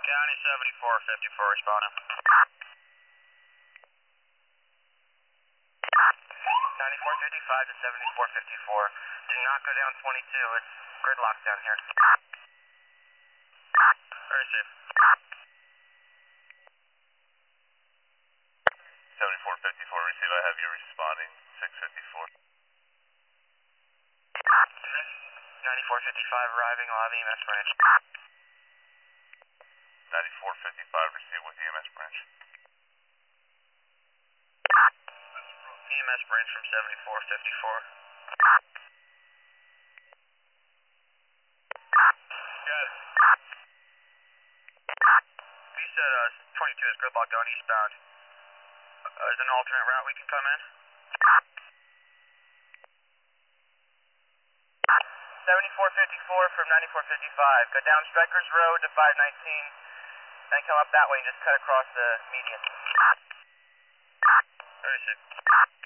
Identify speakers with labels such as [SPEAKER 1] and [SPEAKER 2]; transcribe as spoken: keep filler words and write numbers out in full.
[SPEAKER 1] County seventy-four fifty-four responding. ninety-four fifty-five to seventy-four fifty-four. Do not go down twenty-two. It's gridlock down here. Very safe.
[SPEAKER 2] seventy-four fifty-four, receive. I have you responding. six fifty-four.
[SPEAKER 1] ninety-four fifty-five arriving, I'll have E M S branch.
[SPEAKER 2] ninety-four fifty-five, receive with E M S branch.
[SPEAKER 1] E M S branch from seventy-four fifty-four.
[SPEAKER 2] Got it.
[SPEAKER 1] He said uh, twenty-two is gridlocked on eastbound. Uh, is an alternate route we can come in? seventy-four fifty-four from ninety-four fifty-five. Go down Strikers Road to five nineteen, then come up that way and just cut across the median. Very safe.